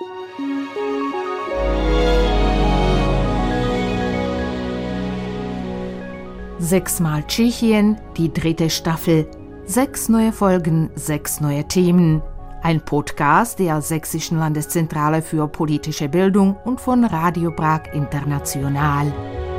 Sechsmal Tschechien, die 3. Staffel. 6 neue Folgen, 6 neue Themen. Ein Podcast der Sächsischen Landeszentrale für politische Bildung und von Radio Prag International.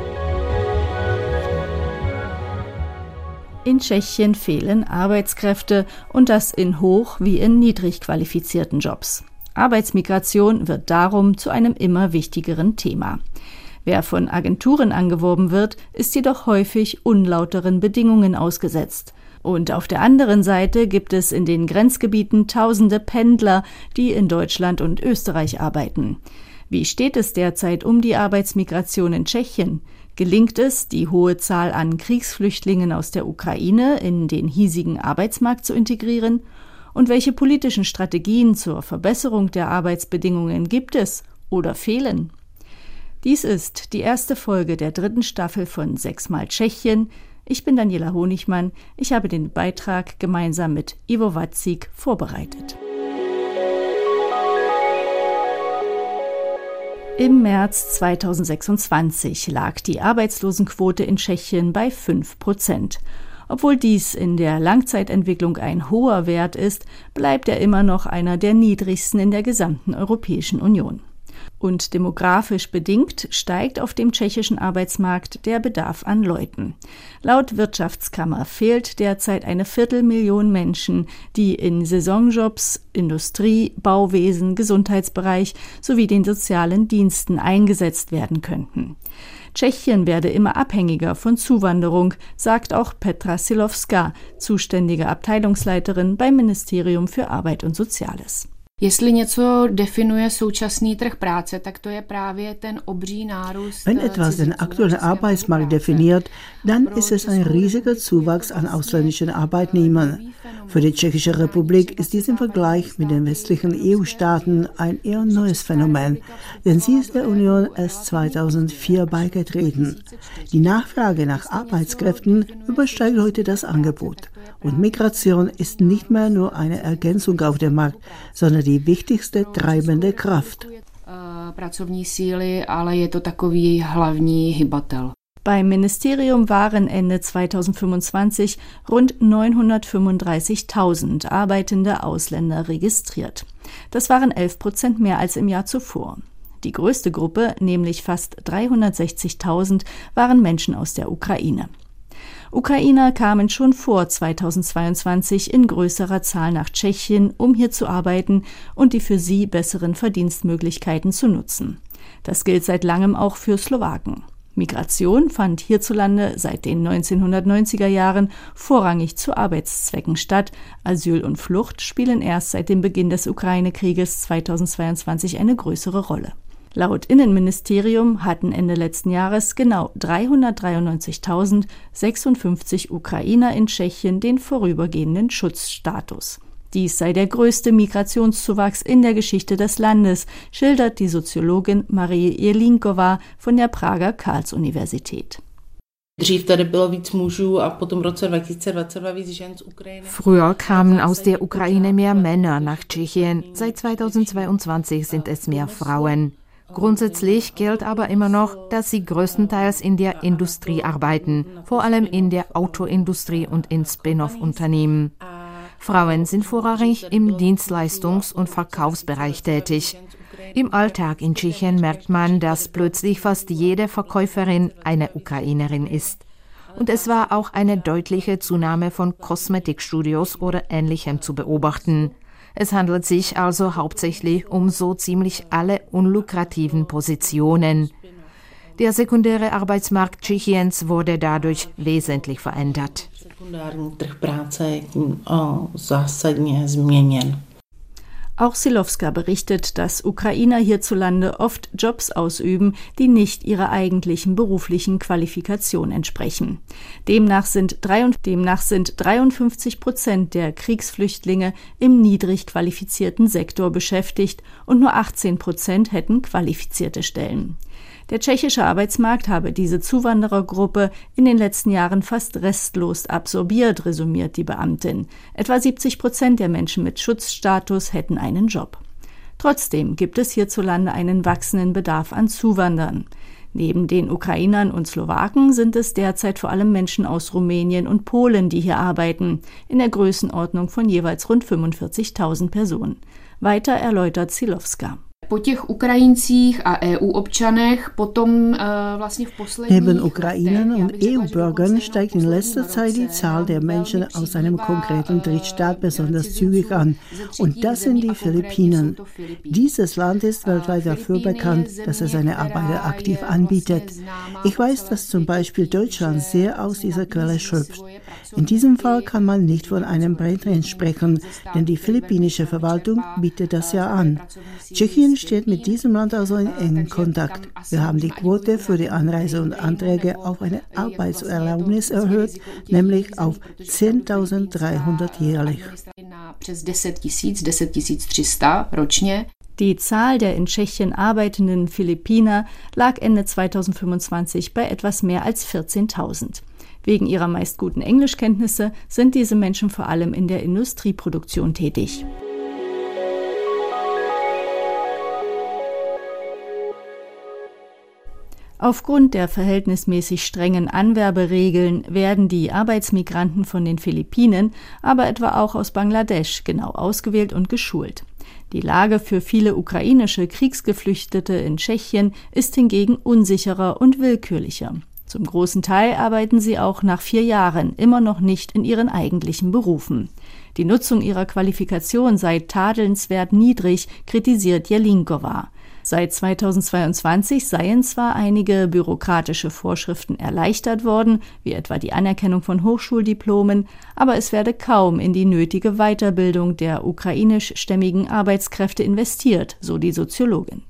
In Tschechien fehlen Arbeitskräfte und das in hoch- wie in niedrig qualifizierten Jobs. Arbeitsmigration wird darum zu einem immer wichtigeren Thema. Wer von Agenturen angeworben wird, ist jedoch häufig unlauteren Bedingungen ausgesetzt. Und auf der anderen Seite gibt es in den Grenzgebieten tausende Pendler, die in Deutschland und Österreich arbeiten. Wie steht es derzeit um die Arbeitsmigration in Tschechien? Gelingt es, die hohe Zahl an Kriegsflüchtlingen aus der Ukraine in den hiesigen Arbeitsmarkt zu integrieren? Und welche politischen Strategien zur Verbesserung der Arbeitsbedingungen gibt es oder fehlen? Dies ist die erste Folge der 3. Staffel von 6mal Tschechien. Ich bin Daniela Honigmann. Ich habe den Beitrag gemeinsam mit Ivo Watzig vorbereitet. Im März 2026 lag die Arbeitslosenquote in Tschechien bei 5%. Obwohl dies in der Langzeitentwicklung ein hoher Wert ist, bleibt er immer noch einer der niedrigsten in der gesamten Europäischen Union. Und demografisch bedingt steigt auf dem tschechischen Arbeitsmarkt der Bedarf an Leuten. Laut Wirtschaftskammer fehlt derzeit 250.000 Menschen, die in Saisonjobs, Industrie, Bauwesen, Gesundheitsbereich sowie den sozialen Diensten eingesetzt werden könnten. Tschechien werde immer abhängiger von Zuwanderung, sagt auch Petra Silovská, zuständige Abteilungsleiterin beim Ministerium für Arbeit und Soziales. Jestli něco definuje současný trh práce, tak to je právě ten obří nárůst. Wenn etwas den aktuellen Arbeitsmarkt definiert, dann ist es ein riesiger Zuwachs an ausländischen Arbeitnehmern. Für die Tschechische Republik ist dies im Vergleich mit den westlichen EU-Staaten ein eher neues Phänomen, denn sie ist der Union erst 2004 beigetreten. Die Nachfrage nach Arbeitskräften übersteigt heute das Angebot. Und Migration ist nicht mehr nur eine Ergänzung auf dem Markt, sondern die wichtigste treibende Kraft. Pracovní síly, ale je to takový hlavní hybatel. Beim Ministerium waren Ende 2025 rund 935.000 arbeitende Ausländer registriert. Das waren 11% mehr als im Jahr zuvor. Die größte Gruppe, nämlich fast 360.000, waren Menschen aus der Ukraine. Ukrainer kamen schon vor 2022 in größerer Zahl nach Tschechien, um hier zu arbeiten und die für sie besseren Verdienstmöglichkeiten zu nutzen. Das gilt seit langem auch für Slowaken. Migration fand hierzulande seit den 1990er Jahren vorrangig zu Arbeitszwecken statt. Asyl und Flucht spielen erst seit dem Beginn des Ukraine-Krieges 2022 eine größere Rolle. Laut Innenministerium hatten Ende letzten Jahres genau 393.056 Ukrainer in Tschechien den vorübergehenden Schutzstatus. Dies sei der größte Migrationszuwachs in der Geschichte des Landes, schildert die Soziologin Marie Jelinková von der Prager Karls-Universität. Früher kamen aus der Ukraine mehr Männer nach Tschechien, seit 2022 sind es mehr Frauen. Grundsätzlich gilt aber immer noch, dass sie größtenteils in der Industrie arbeiten, vor allem in der Autoindustrie und in Spin-off-Unternehmen. Frauen sind vorrangig im Dienstleistungs- und Verkaufsbereich tätig. Im Alltag in Tschechien merkt man, dass plötzlich fast jede Verkäuferin eine Ukrainerin ist. Und es war auch eine deutliche Zunahme von Kosmetikstudios oder Ähnlichem zu beobachten. Es handelt sich also hauptsächlich um so ziemlich alle unlukrativen Positionen. Der sekundäre Arbeitsmarkt Tschechiens wurde dadurch wesentlich verändert. Auch Silovská berichtet, dass Ukrainer hierzulande oft Jobs ausüben, die nicht ihrer eigentlichen beruflichen Qualifikation entsprechen. Demnach sind 53% der Kriegsflüchtlinge im niedrig qualifizierten Sektor beschäftigt und nur 18% hätten qualifizierte Stellen. Der tschechische Arbeitsmarkt habe diese Zuwanderergruppe in den letzten Jahren fast restlos absorbiert, resümiert die Beamtin. Etwa 70% der Menschen mit Schutzstatus hätten einen Job. Trotzdem gibt es hierzulande einen wachsenden Bedarf an Zuwandern. Neben den Ukrainern und Slowaken sind es derzeit vor allem Menschen aus Rumänien und Polen, die hier arbeiten, in der Größenordnung von jeweils rund 45.000 Personen. Weiter erläutert Zilowska. Neben Ukrainern und EU-Bürgern steigt in letzter Zeit die Zahl der Menschen aus einem konkreten Drittstaat besonders zügig an. Und das sind die Philippinen. Dieses Land ist weltweit dafür bekannt, dass es seine Arbeiter aktiv anbietet. Ich weiß, dass zum Beispiel Deutschland sehr aus dieser Quelle schöpft. In diesem Fall kann man nicht von einem Brenntrennen sprechen, denn die philippinische Verwaltung bietet das ja an. Tschechien steht mit diesem Land also in engem Kontakt. Wir haben die Quote für die Anreise und Anträge auf eine Arbeitserlaubnis erhöht, nämlich auf 10.300 jährlich. Die Zahl der in Tschechien arbeitenden Philippiner lag Ende 2025 bei etwas mehr als 14.000. Wegen ihrer meist guten Englischkenntnisse sind diese Menschen vor allem in der Industrieproduktion tätig. Aufgrund der verhältnismäßig strengen Anwerberegeln werden die Arbeitsmigranten von den Philippinen, aber etwa auch aus Bangladesch, genau ausgewählt und geschult. Die Lage für viele ukrainische Kriegsgeflüchtete in Tschechien ist hingegen unsicherer und willkürlicher. Zum großen Teil arbeiten sie auch nach 4 Jahren immer noch nicht in ihren eigentlichen Berufen. Die Nutzung ihrer Qualifikation sei tadelnswert niedrig, kritisiert Jelinkova. Seit 2022 seien zwar einige bürokratische Vorschriften erleichtert worden, wie etwa die Anerkennung von Hochschuldiplomen, aber es werde kaum in die nötige Weiterbildung der ukrainischstämmigen Arbeitskräfte investiert, so die Soziologin.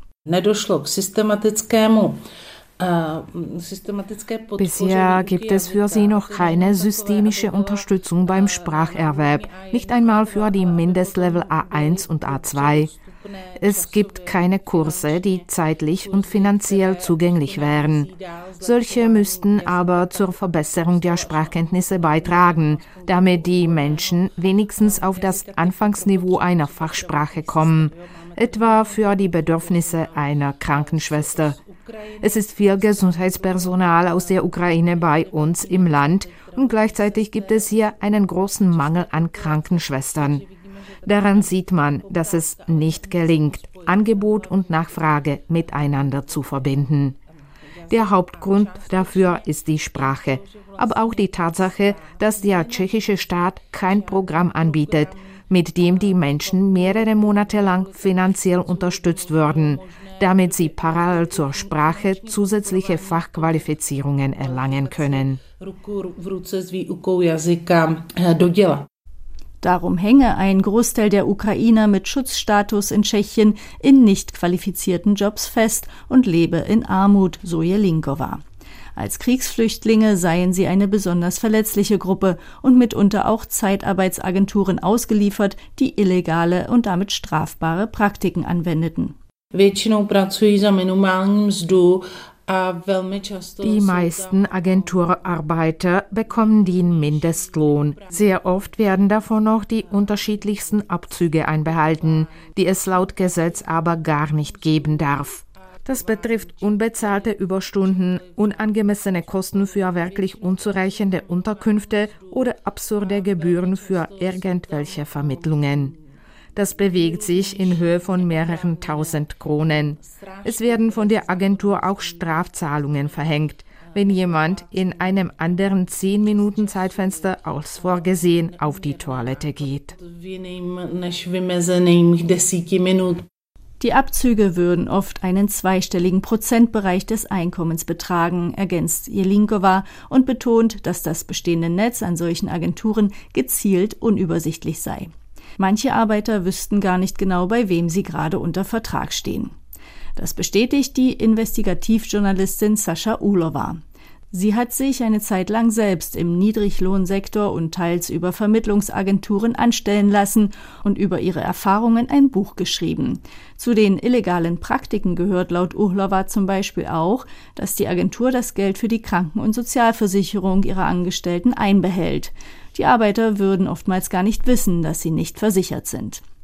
Bisher gibt es für sie noch keine systemische Unterstützung beim Spracherwerb, nicht einmal für die Mindestlevel A1 und A2. Es gibt keine Kurse, die zeitlich und finanziell zugänglich wären. Solche müssten aber zur Verbesserung der Sprachkenntnisse beitragen, damit die Menschen wenigstens auf das Anfangsniveau einer Fachsprache kommen, etwa für die Bedürfnisse einer Krankenschwester. Es ist viel Gesundheitspersonal aus der Ukraine bei uns im Land und gleichzeitig gibt es hier einen großen Mangel an Krankenschwestern. Daran sieht man, dass es nicht gelingt, Angebot und Nachfrage miteinander zu verbinden. Der Hauptgrund dafür ist die Sprache, aber auch die Tatsache, dass der tschechische Staat kein Programm anbietet, mit dem die Menschen mehrere Monate lang finanziell unterstützt würden, damit sie parallel zur Sprache zusätzliche Fachqualifizierungen erlangen können. Darum hänge ein Großteil der Ukrainer mit Schutzstatus in Tschechien in nicht qualifizierten Jobs fest und lebe in Armut, so Jelinkova. Als Kriegsflüchtlinge seien sie eine besonders verletzliche Gruppe und mitunter auch Zeitarbeitsagenturen ausgeliefert, die illegale und damit strafbare Praktiken anwendeten. Die meisten Agenturarbeiter bekommen den Mindestlohn. Sehr oft werden davon noch die unterschiedlichsten Abzüge einbehalten, die es laut Gesetz aber gar nicht geben darf. Das betrifft unbezahlte Überstunden, unangemessene Kosten für wirklich unzureichende Unterkünfte oder absurde Gebühren für irgendwelche Vermittlungen. Das bewegt sich in Höhe von mehreren tausend Kronen. Es werden von der Agentur auch Strafzahlungen verhängt, wenn jemand in einem anderen 10 Minuten Zeitfenster als vorgesehen auf die Toilette geht. Die Abzüge würden oft einen zweistelligen Prozentbereich des Einkommens betragen, ergänzt Jelinkova und betont, dass das bestehende Netz an solchen Agenturen gezielt unübersichtlich sei. Manche Arbeiter wüssten gar nicht genau, bei wem sie gerade unter Vertrag stehen. Das bestätigt die Investigativjournalistin Sascha Ulova. Sie hat sich eine Zeit lang selbst im Niedriglohnsektor und teils über Vermittlungsagenturen anstellen lassen und über ihre Erfahrungen ein Buch geschrieben. Zu den illegalen Praktiken gehört laut Ulova zum Beispiel auch, dass die Agentur das Geld für die Kranken- und Sozialversicherung ihrer Angestellten einbehält. Die Arbeiter würden oftmals gar nicht wissen, dass sie nicht versichert sind.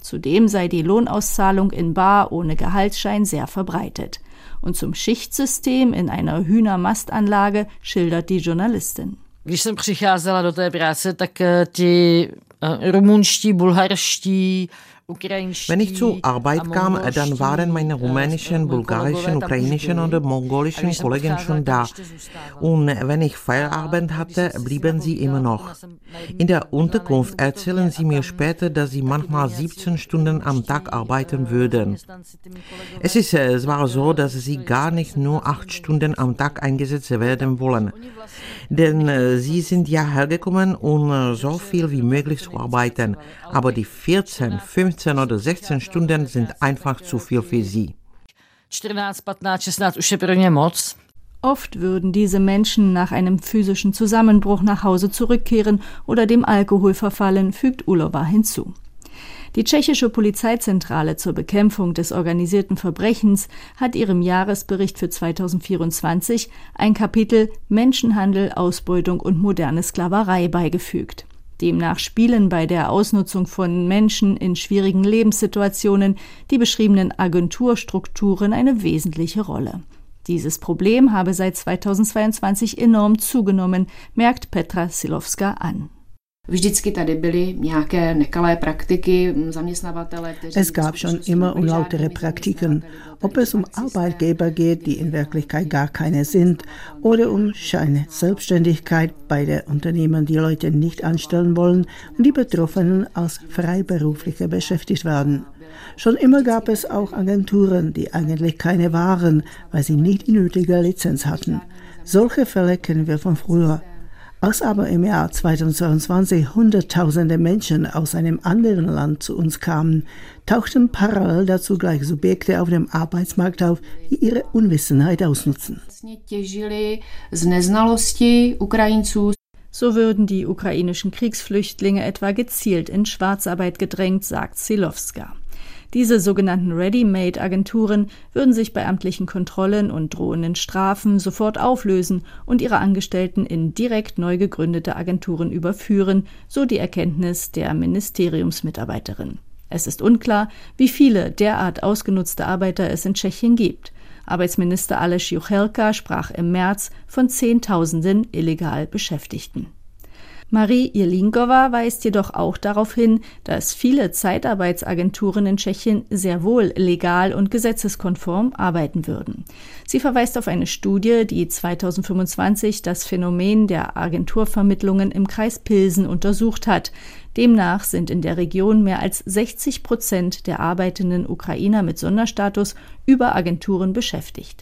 Zudem sei die Lohnauszahlung in bar ohne Gehaltsschein sehr verbreitet. Und zum Schichtsystem in einer Hühnermastanlage schildert die Journalistin. Když jsem přicházela do té práce, tak ti rumunští, bulharští, Wenn ich zur Arbeit kam, dann waren meine rumänischen, bulgarischen, ukrainischen und mongolischen Kollegen schon da. Und wenn ich Feierabend hatte, blieben sie immer noch. In der Unterkunft erzählen sie mir später, dass sie manchmal 17 Stunden am Tag arbeiten würden. Es ist zwar so, dass sie gar nicht nur 8 Stunden am Tag eingesetzt werden wollen. Denn sie sind ja hergekommen, um so viel wie möglich zu arbeiten. Aber die 14, 15 oder 16 Stunden sind einfach zu viel für sie. 14, 15, 16 už je pro ně moc. Oft würden diese Menschen nach einem physischen Zusammenbruch nach Hause zurückkehren oder dem Alkohol verfallen, fügt Ulova hinzu. Die tschechische Polizeizentrale zur Bekämpfung des organisierten Verbrechens hat ihrem Jahresbericht für 2024 ein Kapitel Menschenhandel, Ausbeutung und moderne Sklaverei beigefügt. Demnach spielen bei der Ausnutzung von Menschen in schwierigen Lebenssituationen die beschriebenen Agenturstrukturen eine wesentliche Rolle. Dieses Problem habe seit 2022 enorm zugenommen, merkt Petra Silovska an. Es gab schon immer unlautere Praktiken, ob es um Arbeitgeber geht, die in Wirklichkeit gar keine sind, oder um Scheinselbstständigkeit bei den Unternehmen, die Leute nicht anstellen wollen und die Betroffenen als Freiberufliche beschäftigt werden. Schon immer gab es auch Agenturen, die eigentlich keine waren, weil sie nicht die nötige Lizenz hatten. Solche Fälle kennen wir von früher. Als aber im Jahr 2022 Hunderttausende Menschen aus einem anderen Land zu uns kamen, tauchten parallel dazu gleich Subjekte auf dem Arbeitsmarkt auf, die ihre Unwissenheit ausnutzen. So würden die ukrainischen Kriegsflüchtlinge etwa gezielt in Schwarzarbeit gedrängt, sagt Silovska. Diese sogenannten Ready-Made-Agenturen würden sich bei amtlichen Kontrollen und drohenden Strafen sofort auflösen und ihre Angestellten in direkt neu gegründete Agenturen überführen, so die Erkenntnis der Ministeriumsmitarbeiterin. Es ist unklar, wie viele derart ausgenutzte Arbeiter es in Tschechien gibt. Arbeitsminister Aleš Juchelka sprach im März von Zehntausenden illegal Beschäftigten. Marie Jelinkova weist jedoch auch darauf hin, dass viele Zeitarbeitsagenturen in Tschechien sehr wohl legal und gesetzeskonform arbeiten würden. Sie verweist auf eine Studie, die 2025 das Phänomen der Agenturvermittlungen im Kreis Pilsen untersucht hat. Demnach sind in der Region mehr als 60% der arbeitenden Ukrainer mit Sonderstatus über Agenturen beschäftigt.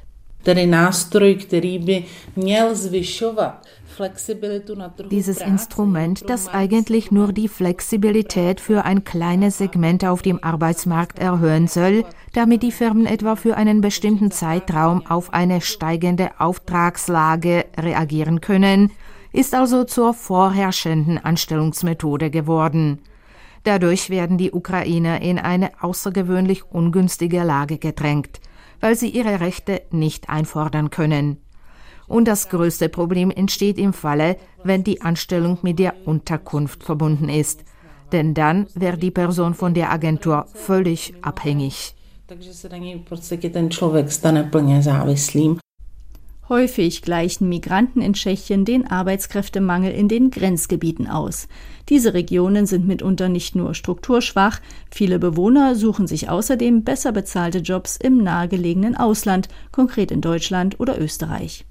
Dieses Instrument, das eigentlich nur die Flexibilität für ein kleines Segment auf dem Arbeitsmarkt erhöhen soll, damit die Firmen etwa für einen bestimmten Zeitraum auf eine steigende Auftragslage reagieren können, ist also zur vorherrschenden Anstellungsmethode geworden. Dadurch werden die Ukrainer in eine außergewöhnlich ungünstige Lage gedrängt, weil sie ihre Rechte nicht einfordern können. Und das größte Problem entsteht im Falle, wenn die Anstellung mit der Unterkunft verbunden ist. Denn dann wäre die Person von der Agentur völlig abhängig. Häufig gleichen Migranten in Tschechien den Arbeitskräftemangel in den Grenzgebieten aus. Diese Regionen sind mitunter nicht nur strukturschwach, viele Bewohner suchen sich außerdem besser bezahlte Jobs im nahegelegenen Ausland, konkret in Deutschland oder Österreich.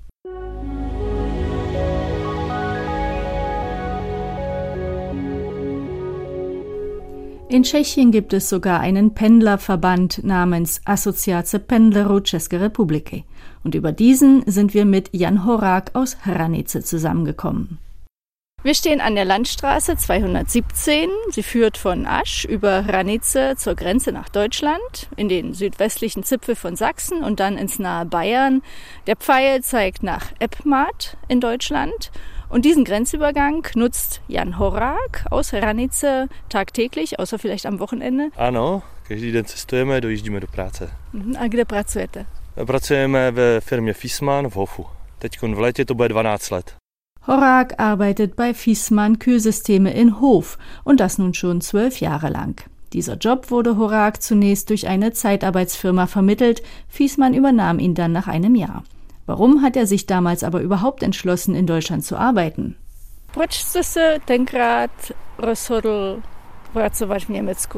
In Tschechien gibt es sogar einen Pendlerverband namens Asociace pendlerů České republiky. Und über diesen sind wir mit Jan Horák aus Hranice zusammengekommen. Wir stehen an der Landstraße 217. Sie führt von Asch über Hranice zur Grenze nach Deutschland, in den südwestlichen Zipfel von Sachsen und dann ins nahe Bayern. Der Pfeil zeigt nach Eppmath in Deutschland. Und diesen Grenzübergang nutzt Jan Horák aus Hranice tagtäglich, außer vielleicht am Wochenende. Ano, každý den cestujeme, dojíždíme do práce. A kde pracujete? Pracujeme ve firmě Fiesmann v Hofu. Teď v létě to bude 12 let. Horák arbeitet bei Fiesmann Kühlsysteme in Hof und das nun schon 12 Jahre lang. Dieser Job wurde Horak zunächst durch eine Zeitarbeitsfirma vermittelt, Fiesmann übernahm ihn dann nach einem Jahr. Warum hat er sich damals aber überhaupt entschlossen, in Deutschland zu arbeiten? Proč jste se tenkrát rozhodl pracovat v Německu?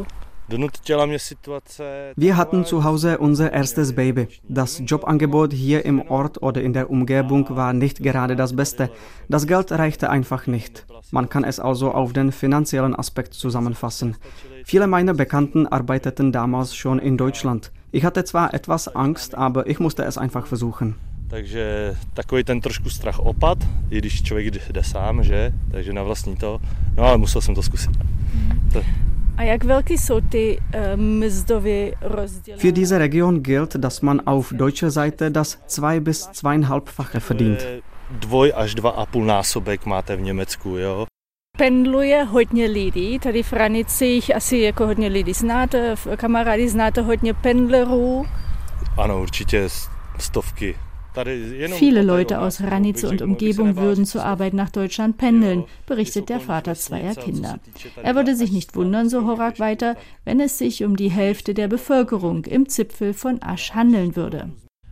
Wir hatten zu Hause unser erstes Baby. Das Jobangebot hier im Ort oder in der Umgebung war nicht gerade das Beste. Das Geld reichte einfach nicht. Man kann es also auf den finanziellen Aspekt zusammenfassen. Viele meiner Bekannten arbeiteten damals schon in Deutschland. Ich hatte zwar etwas Angst, aber ich musste es einfach versuchen. Takže takový ten trošku strach opad, i když člověk jde sám, že? Takže na vlastní to. No ale musel jsem to zkusit. A jak velký jsou ty mzdové rozdíly? Für diese Region gilt, dass man auf deutscher Seite das 2- bis 2,5-fache verdient. 2 až 2,5 násobek máte v Německu, jo. Pendluje hodně lidí, tady v Hranicích asi jako hodně lidí znáte, kamarády znáte hodně pendlerů. Ano, určitě stovky. Viele Leute aus Hranice und Umgebung würden zur Arbeit nach Deutschland pendeln, berichtet der Vater zweier Kinder. Er würde sich nicht wundern, so Horak weiter, wenn es sich um die Hälfte der Bevölkerung im Zipfel von Asch handeln würde.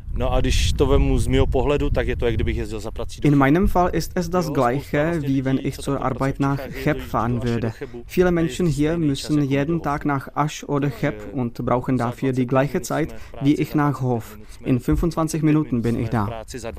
In meinem Fall ist es das Gleiche, wie wenn ich zur Arbeit nach Cheb fahren würde. Viele Menschen hier müssen jeden Tag nach Asch oder Cheb und brauchen dafür die gleiche Zeit wie ich nach Hof. In 25 Minuten bin ich da.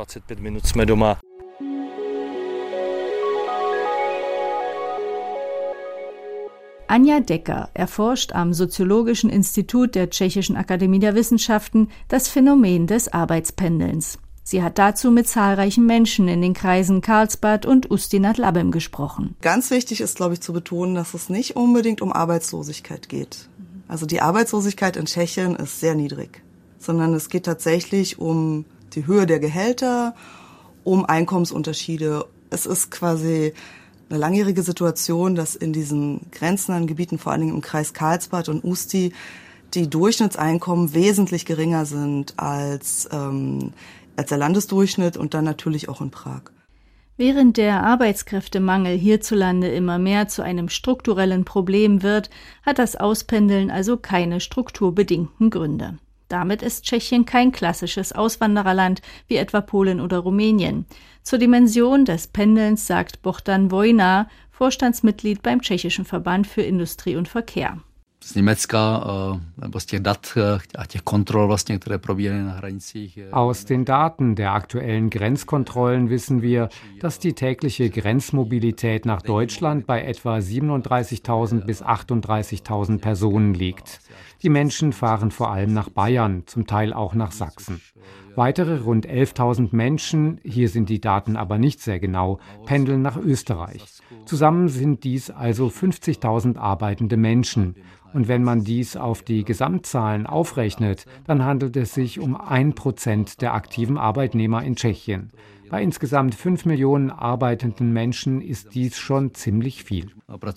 Anja Decker erforscht am Soziologischen Institut der Tschechischen Akademie der Wissenschaften das Phänomen des Arbeitspendelns. Sie hat dazu mit zahlreichen Menschen in den Kreisen Karlsbad und Ústí nad Labem gesprochen. Ganz wichtig ist, glaube ich, zu betonen, dass es nicht unbedingt um Arbeitslosigkeit geht. Also die Arbeitslosigkeit in Tschechien ist sehr niedrig, sondern es geht tatsächlich um die Höhe der Gehälter, um Einkommensunterschiede. Es ist quasi eine langjährige Situation, dass in diesen grenznahen Gebieten, vor allen Dingen im Kreis Karlsbad und Ústí, die Durchschnittseinkommen wesentlich geringer sind als der Landesdurchschnitt und dann natürlich auch in Prag. Während der Arbeitskräftemangel hierzulande immer mehr zu einem strukturellen Problem wird, hat das Auspendeln also keine strukturbedingten Gründe. Damit ist Tschechien kein klassisches Auswandererland wie etwa Polen oder Rumänien. Zur Dimension des Pendelns sagt Bohdan Vojna, Vorstandsmitglied beim Tschechischen Verband für Industrie und Verkehr. Z Německa nebo z těch dat a těch kontrol vlastně, které probíhají na hranicích. Aus den Daten der aktuellen Grenzkontrollen wissen wir, dass die tägliche Grenzmobilität nach Deutschland bei etwa 37.000 bis 38.000 Personen liegt. Die Menschen fahren vor allem nach Bayern, zum Teil auch nach Sachsen. Weitere rund 11.000 Menschen, hier sind die Daten aber nicht sehr genau, pendeln nach Österreich. Zusammen sind dies also 50.000 arbeitende Menschen. Und wenn man dies auf die Gesamtzahlen aufrechnet, dann handelt es sich um 1% der aktiven Arbeitnehmer in Tschechien. Bei insgesamt 5 Millionen arbeitenden Menschen ist dies schon ziemlich viel.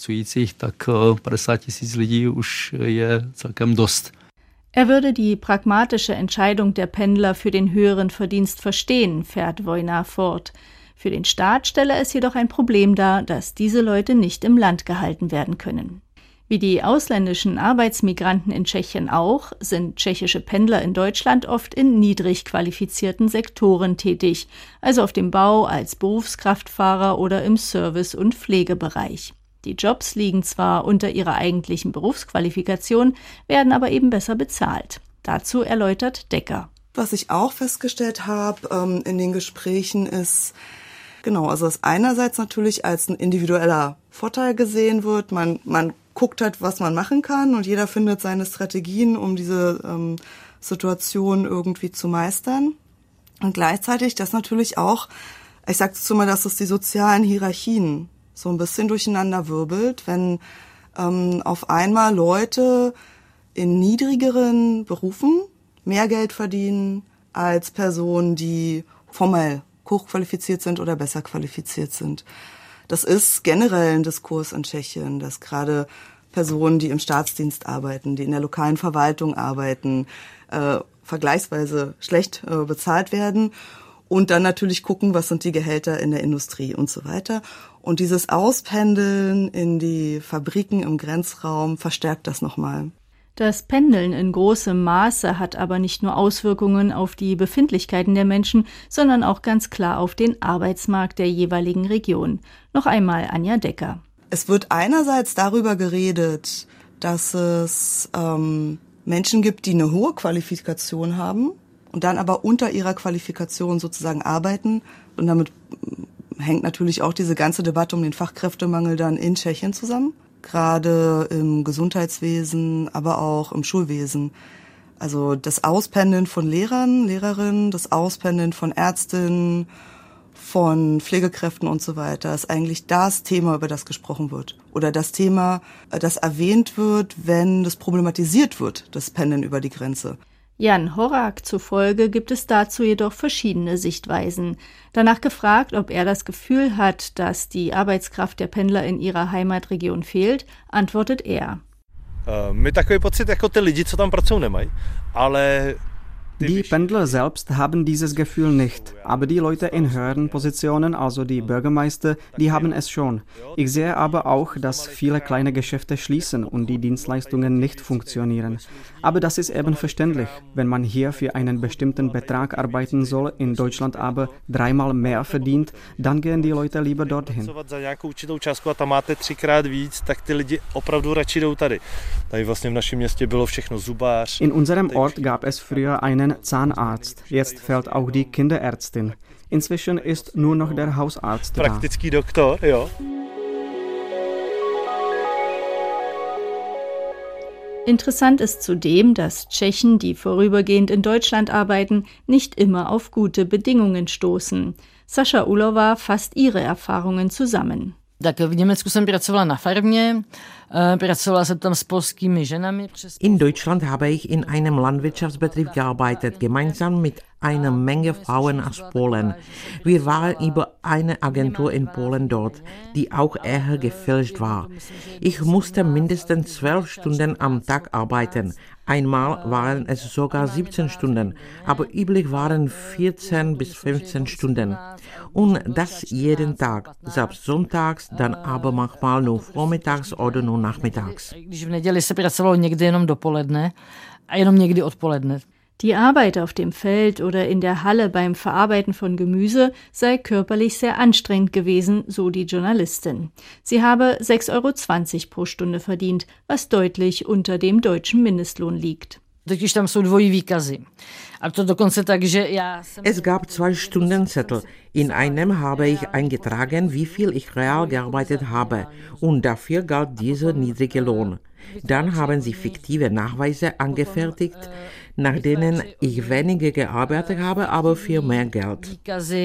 Er würde die pragmatische Entscheidung der Pendler für den höheren Verdienst verstehen, fährt Vojna fort. Für den Staat stelle es jedoch ein Problem dar, dass diese Leute nicht im Land gehalten werden können. Wie die ausländischen Arbeitsmigranten in Tschechien auch, sind tschechische Pendler in Deutschland oft in niedrig qualifizierten Sektoren tätig, also auf dem Bau, als Berufskraftfahrer oder im Service- und Pflegebereich. Die Jobs liegen zwar unter ihrer eigentlichen Berufsqualifikation, werden aber eben besser bezahlt. Dazu erläutert Decker. Was ich auch festgestellt habe in den Gesprächen ist, also dass einerseits natürlich als ein individueller Vorteil gesehen wird. Man guckt halt, was man machen kann und jeder findet seine Strategien, um diese Situation irgendwie zu meistern. Und gleichzeitig das natürlich auch, ich sage dazu mal, dass es die sozialen Hierarchien so ein bisschen durcheinander wirbelt, wenn auf einmal Leute in niedrigeren Berufen mehr Geld verdienen als Personen, die formell hochqualifiziert sind oder besser qualifiziert sind. Das ist generell ein Diskurs in Tschechien, dass gerade Personen, die im Staatsdienst arbeiten, die in der lokalen Verwaltung arbeiten, vergleichsweise schlecht bezahlt werden und dann natürlich gucken, was sind die Gehälter in der Industrie und so weiter. Und dieses Auspendeln in die Fabriken im Grenzraum verstärkt das nochmal. Das Pendeln in großem Maße hat aber nicht nur Auswirkungen auf die Befindlichkeiten der Menschen, sondern auch ganz klar auf den Arbeitsmarkt der jeweiligen Region. Noch einmal Anja Decker. Es wird einerseits darüber geredet, dass es Menschen gibt, die eine hohe Qualifikation haben und dann aber unter ihrer Qualifikation sozusagen arbeiten. Und damit hängt natürlich auch diese ganze Debatte um den Fachkräftemangel dann in Tschechien zusammen. Gerade im Gesundheitswesen, aber auch im Schulwesen. Also das Auspendeln von Lehrern, Lehrerinnen, das Auspendeln von Ärztinnen, von Pflegekräften und so weiter ist eigentlich das Thema, über das gesprochen wird. Oder das Thema, das erwähnt wird, wenn das problematisiert wird, das Pendeln über die Grenze. Jan Horak zufolge gibt es dazu jedoch verschiedene Sichtweisen. Danach gefragt, ob er das Gefühl hat, dass die Arbeitskraft der Pendler in ihrer Heimatregion fehlt, antwortet er. Die Pendler selbst haben dieses Gefühl nicht, aber die Leute in höheren Positionen, also die Bürgermeister, die haben es schon. Ich sehe aber auch, dass viele kleine Geschäfte schließen und die Dienstleistungen nicht funktionieren. Aber das ist eben verständlich, wenn man hier für einen bestimmten Betrag arbeiten soll, in Deutschland aber 3-mal mehr verdient, dann gehen die Leute lieber dorthin. In unserem Ort gab es früher einen Zahnarzt, jetzt fehlt auch die Kinderärztin. Inzwischen ist nur noch der Hausarzt da. Praktický doktor, ja. Interessant ist zudem, dass Tschechen, die vorübergehend in Deutschland arbeiten, nicht immer auf gute Bedingungen stoßen. Sascha Ulova fasst ihre Erfahrungen zusammen. In Deutschland habe ich in einem Landwirtschaftsbetrieb gearbeitet, gemeinsam mit einer Menge Frauen aus Polen. Wir waren über eine Agentur in Polen dort, die auch eher gefälscht war. Ich musste mindestens 12 Stunden am Tag arbeiten. Einmal waren es sogar 17 Stunden, aber üblich waren 14 bis 15 Stunden. Und das jeden Tag, selbst sonntags, dann aber manchmal nur vormittags oder nur nachmittags. Die Arbeit auf dem Feld oder in der Halle beim Verarbeiten von Gemüse sei körperlich sehr anstrengend gewesen, so die Journalistin. Sie habe 6,20 € pro Stunde verdient, was deutlich unter dem deutschen Mindestlohn liegt. Es gab 2 Stundenzettel. In einem habe ich eingetragen, wie viel ich real gearbeitet habe, und dafür galt dieser niedrige Lohn. Dann haben sie fiktive Nachweise angefertigt, nach denen ich weniger gearbeitet habe, aber für mehr Geld.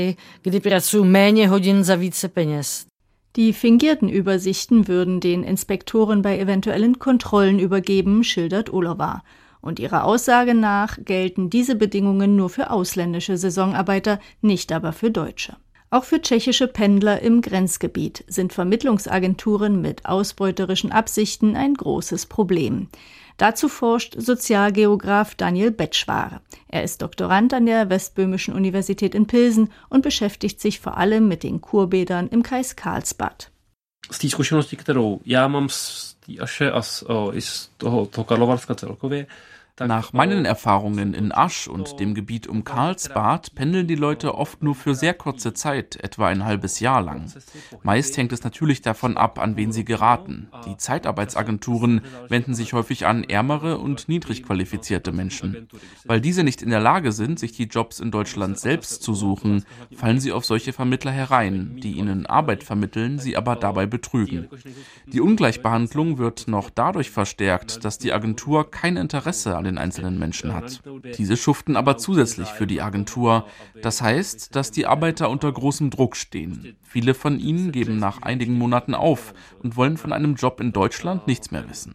Die fingierten Übersichten würden den Inspektoren bei eventuellen Kontrollen übergeben, schildert Ulova. Und ihrer Aussage nach gelten diese Bedingungen nur für ausländische Saisonarbeiter, nicht aber für Deutsche. Auch für tschechische Pendler im Grenzgebiet sind Vermittlungsagenturen mit ausbeuterischen Absichten ein großes Problem. Dazu forscht Sozialgeograf Daniel Betschwar. Er ist Doktorand an der Westböhmischen Universität in Pilsen und beschäftigt sich vor allem mit den Kurbädern im Kreis Karlsbad. Z té zkušenosti, kterou já mám z té Aše a i z toho Karlovarska celkově, Nach meinen Erfahrungen in Asch und dem Gebiet um Karlsbad pendeln die Leute oft nur für sehr kurze Zeit, etwa ein halbes Jahr lang. Meist hängt es natürlich davon ab, an wen sie geraten. Die Zeitarbeitsagenturen wenden sich häufig an ärmere und niedrig qualifizierte Menschen. Weil diese nicht in der Lage sind, sich die Jobs in Deutschland selbst zu suchen, fallen sie auf solche Vermittler herein, die ihnen Arbeit vermitteln, sie aber dabei betrügen. Die Ungleichbehandlung wird noch dadurch verstärkt, dass die Agentur kein Interesse an den einzelnen Menschen hat. Diese schuften aber zusätzlich für die Agentur. Das heißt, dass die Arbeiter unter großem Druck stehen. Viele von ihnen geben nach einigen Monaten auf und wollen von einem Job in Deutschland nichts mehr wissen.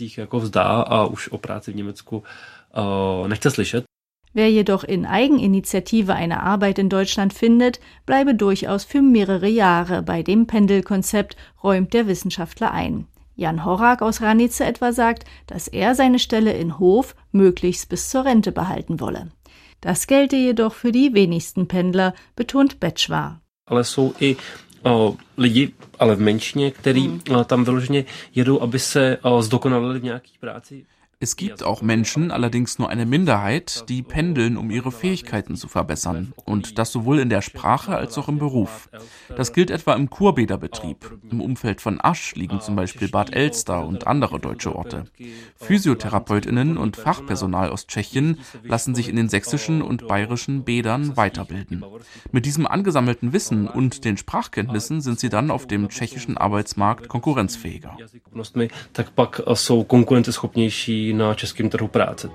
Wer jedoch in Eigeninitiative eine Arbeit in Deutschland findet, bleibe durchaus für mehrere Jahre bei dem Pendelkonzept, räumt der Wissenschaftler ein. Jan Horak aus Ranice etwa sagt, dass er seine Stelle in Hof möglichst bis zur Rente behalten wolle. Das gelte jedoch für die wenigsten Pendler, betont Betschwar. lidi, ale v menšině, který tam vyloženě jedou, aby se zdokonalili v nějaký práci. Es gibt auch Menschen, allerdings nur eine Minderheit, die pendeln, um ihre Fähigkeiten zu verbessern. Und das sowohl in der Sprache als auch im Beruf. Das gilt etwa im Kurbäderbetrieb. Im Umfeld von Asch liegen zum Beispiel Bad Elster und andere deutsche Orte. PhysiotherapeutInnen und Fachpersonal aus Tschechien lassen sich in den sächsischen und bayerischen Bädern weiterbilden. Mit diesem angesammelten Wissen und den Sprachkenntnissen sind sie dann auf dem tschechischen Arbeitsmarkt konkurrenzfähiger. Tak pak jsou konkurenceschopnější na českém trhu práce.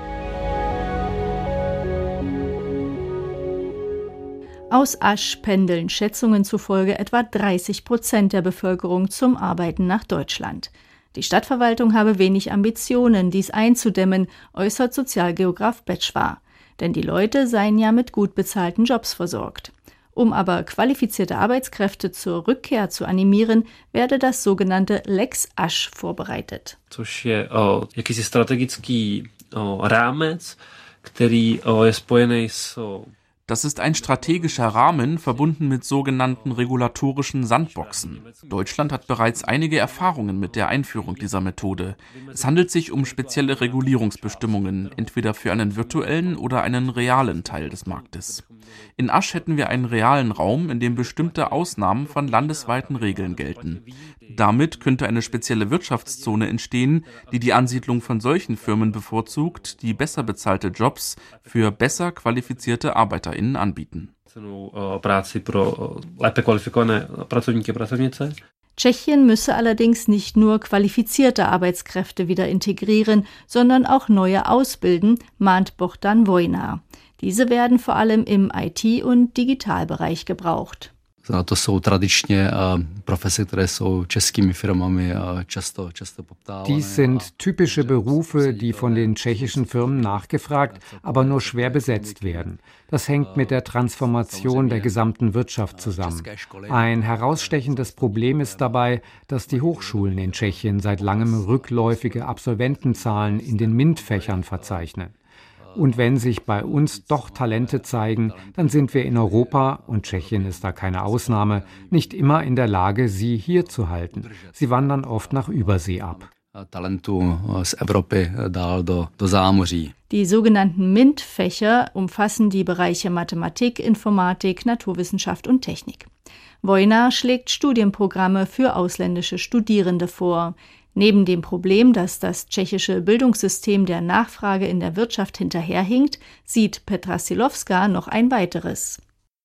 Aus Asch pendeln Schätzungen zufolge etwa 30% der Bevölkerung zum Arbeiten nach Deutschland. Die Stadtverwaltung habe wenig Ambitionen, dies einzudämmen, äußert Sozialgeograf Betschwar. Denn die Leute seien ja mit gut bezahlten Jobs versorgt. Um aber qualifizierte Arbeitskräfte zur Rückkehr zu animieren, werde das sogenannte Lex Asch vorbereitet. Což je jakýsi strategický rámec, který je spojený s Das ist ein strategischer Rahmen, verbunden mit sogenannten regulatorischen Sandboxen. Deutschland hat bereits einige Erfahrungen mit der Einführung dieser Methode. Es handelt sich um spezielle Regulierungsbestimmungen, entweder für einen virtuellen oder einen realen Teil des Marktes. In Asch hätten wir einen realen Raum, in dem bestimmte Ausnahmen von landesweiten Regeln gelten. Damit könnte eine spezielle Wirtschaftszone entstehen, die die Ansiedlung von solchen Firmen bevorzugt, die besser bezahlte Jobs für besser qualifizierte ArbeiterInnen anbieten. Tschechien müsse allerdings nicht nur qualifizierte Arbeitskräfte wieder integrieren, sondern auch neue ausbilden, mahnt Bohdan Vojna. Diese werden vor allem im IT- und Digitalbereich gebraucht. To jsou tradičně profese, které jsou českými firmami často poptávané. Dies sind typische Berufe, die von den tschechischen Firmen nachgefragt, aber nur schwer besetzt werden. Das hängt mit der Transformation der gesamten Wirtschaft zusammen. Ein herausstechendes Problem ist dabei, dass die Hochschulen in Tschechien seit langem rückläufige Absolventenzahlen in den MINT-Fächern verzeichnen. Und wenn sich bei uns doch Talente zeigen, dann sind wir in Europa, und Tschechien ist da keine Ausnahme, nicht immer in der Lage, sie hier zu halten. Sie wandern oft nach Übersee ab. Die sogenannten MINT-Fächer umfassen die Bereiche Mathematik, Informatik, Naturwissenschaft und Technik. Vojna schlägt Studienprogramme für ausländische Studierende vor. Neben dem Problem, dass das tschechische Bildungssystem der Nachfrage in der Wirtschaft hinterherhinkt, sieht Petra Silowska noch ein weiteres.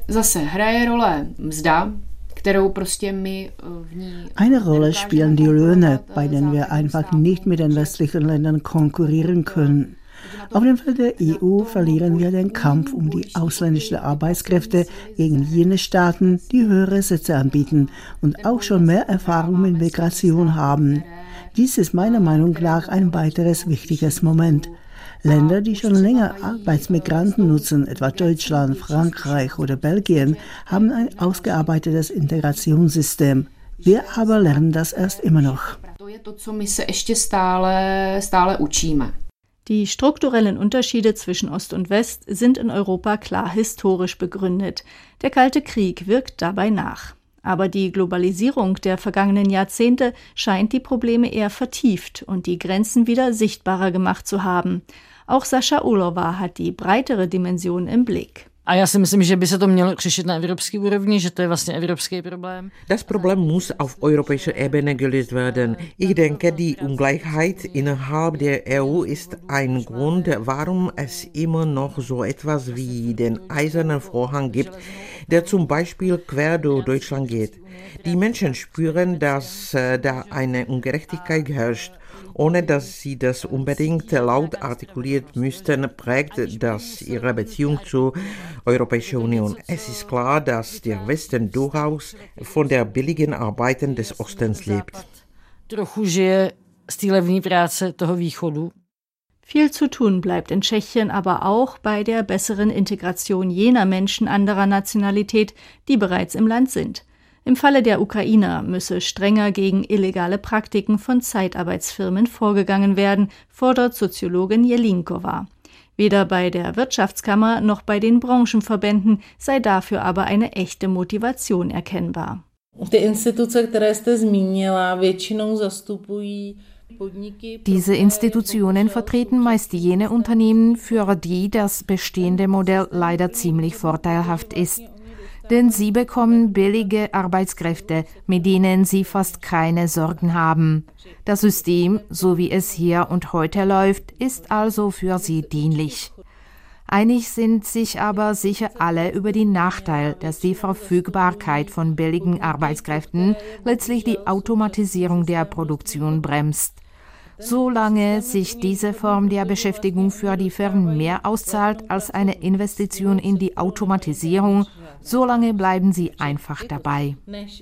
Eine Rolle spielen die Löhne, bei denen wir einfach nicht mit den westlichen Ländern konkurrieren können. Auf dem Feld der EU verlieren wir den Kampf um die ausländischen Arbeitskräfte gegen jene Staaten, die höhere Sätze anbieten und auch schon mehr Erfahrung mit Migration haben. Dies ist meiner Meinung nach ein weiteres wichtiges Moment. Länder, die schon länger Arbeitsmigranten nutzen, etwa Deutschland, Frankreich oder Belgien, haben ein ausgearbeitetes Integrationssystem. Wir aber lernen das erst immer noch. Die strukturellen Unterschiede zwischen Ost und West sind in Europa klar historisch begründet. Der Kalte Krieg wirkt dabei nach. Aber die Globalisierung der vergangenen Jahrzehnte scheint die Probleme eher vertieft und die Grenzen wieder sichtbarer gemacht zu haben. Auch Sascha Ulova hat die breitere Dimension im Blick. A já si myslím, že by se to mělo řešit na evropské úrovni, že to je vlastně evropský problém. Das Problem muss auf europäischer Ebene gelöst werden. Ich denke, die Ungleichheit innerhalb der EU ist ein Grund, warum es immer noch so etwas wie den Eisernen Vorhang gibt, der zum Beispiel quer durch Deutschland geht. Die Menschen spüren, dass da eine Ungerechtigkeit herrscht. Ohne dass sie das unbedingt laut artikuliert müssten, prägt das ihre Beziehung zur Europäischen Union. Es ist klar, dass der Westen durchaus von der billigen Arbeiten des Ostens lebt. Trochu žije z té levné práce toho východu. Viel zu tun bleibt in Tschechien aber auch bei der besseren Integration jener Menschen anderer Nationalität, die bereits im Land sind. Im Falle der Ukrainer müsse strenger gegen illegale Praktiken von Zeitarbeitsfirmen vorgegangen werden, fordert Soziologin Jelinkova. Weder bei der Wirtschaftskammer noch bei den Branchenverbänden sei dafür aber eine echte Motivation erkennbar. Diese Institutionen vertreten meist jene Unternehmen, für die das bestehende Modell leider ziemlich vorteilhaft ist. Denn sie bekommen billige Arbeitskräfte, mit denen sie fast keine Sorgen haben. Das System, so wie es hier und heute läuft, ist also für sie dienlich. Einig sind sich aber sicher alle über den Nachteil, dass die Verfügbarkeit von billigen Arbeitskräften letztlich die Automatisierung der Produktion bremst. Solange sich diese Form der Beschäftigung für die Firmen mehr auszahlt als eine Investition in die Automatisierung, solange bleiben sie einfach dabei.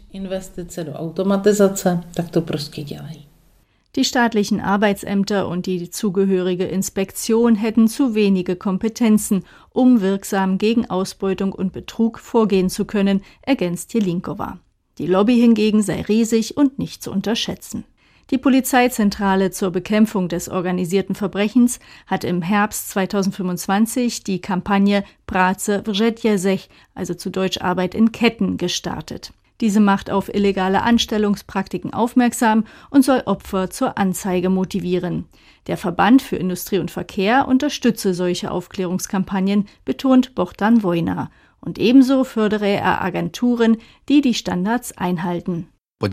Die staatlichen Arbeitsämter und die zugehörige Inspektion hätten zu wenige Kompetenzen, um wirksam gegen Ausbeutung und Betrug vorgehen zu können, ergänzt Jelinkova. Die Lobby hingegen sei riesig und nicht zu unterschätzen. Die Polizeizentrale zur Bekämpfung des organisierten Verbrechens hat im Herbst 2025 die Kampagne Prace v řetězech, also zu Deutsch Arbeit in Ketten, gestartet. Diese macht auf illegale Anstellungspraktiken aufmerksam und soll Opfer zur Anzeige motivieren. Der Verband für Industrie und Verkehr unterstütze solche Aufklärungskampagnen, betont Bohdan Vojna. Und ebenso fördere er Agenturen, die die Standards einhalten.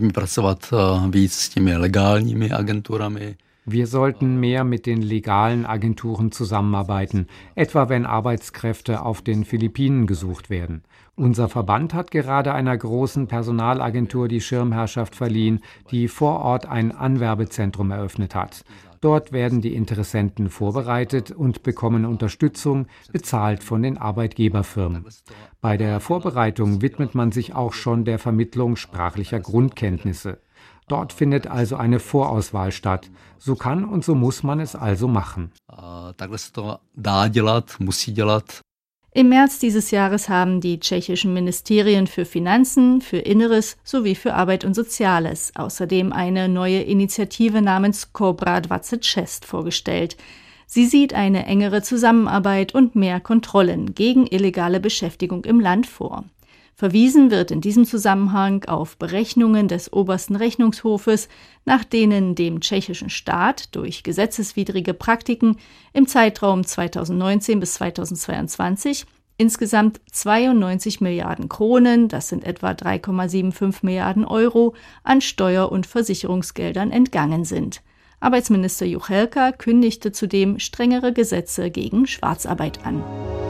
Wir sollten mehr mit den legalen Agenturen zusammenarbeiten, etwa wenn Arbeitskräfte auf den Philippinen gesucht werden. Unser Verband hat gerade einer großen Personalagentur die Schirmherrschaft verliehen, die vor Ort ein Anwerbezentrum eröffnet hat. Dort werden die Interessenten vorbereitet und bekommen Unterstützung, bezahlt von den Arbeitgeberfirmen. Bei der Vorbereitung widmet man sich auch schon der Vermittlung sprachlicher Grundkenntnisse. Dort findet also eine Vorauswahl statt. So kann und so muss man es also machen. Im März dieses Jahres haben die tschechischen Ministerien für Finanzen, für Inneres sowie für Arbeit und Soziales außerdem eine neue Initiative namens Cobra 26 vorgestellt. Sie sieht eine engere Zusammenarbeit und mehr Kontrollen gegen illegale Beschäftigung im Land vor. Verwiesen wird in diesem Zusammenhang auf Berechnungen des obersten Rechnungshofes, nach denen dem tschechischen Staat durch gesetzeswidrige Praktiken im Zeitraum 2019 bis 2022 insgesamt 92 Milliarden Kronen, das sind etwa 3,75 Milliarden Euro, an Steuer- und Versicherungsgeldern entgangen sind. Arbeitsminister Juchelka kündigte zudem strengere Gesetze gegen Schwarzarbeit an.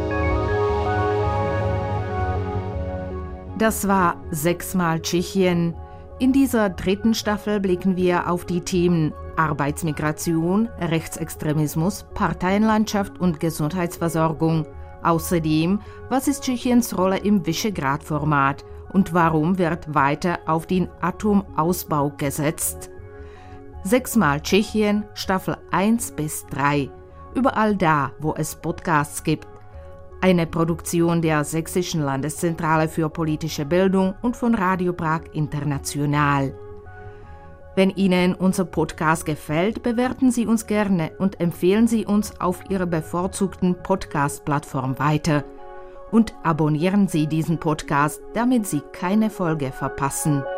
Das war 6-mal Tschechien. In dieser 3. Staffel blicken wir auf die Themen Arbeitsmigration, Rechtsextremismus, Parteienlandschaft und Gesundheitsversorgung. Außerdem, was ist Tschechiens Rolle im Visegrad-Format und warum wird weiter auf den Atomausbau gesetzt? 6-mal Tschechien, Staffel 1 bis 3. Überall da, wo es Podcasts gibt. Eine Produktion der Sächsischen Landeszentrale für politische Bildung und von Radio Prag International. Wenn Ihnen unser Podcast gefällt, bewerten Sie uns gerne und empfehlen Sie uns auf Ihrer bevorzugten Podcast-Plattform weiter. Und abonnieren Sie diesen Podcast, damit Sie keine Folge verpassen.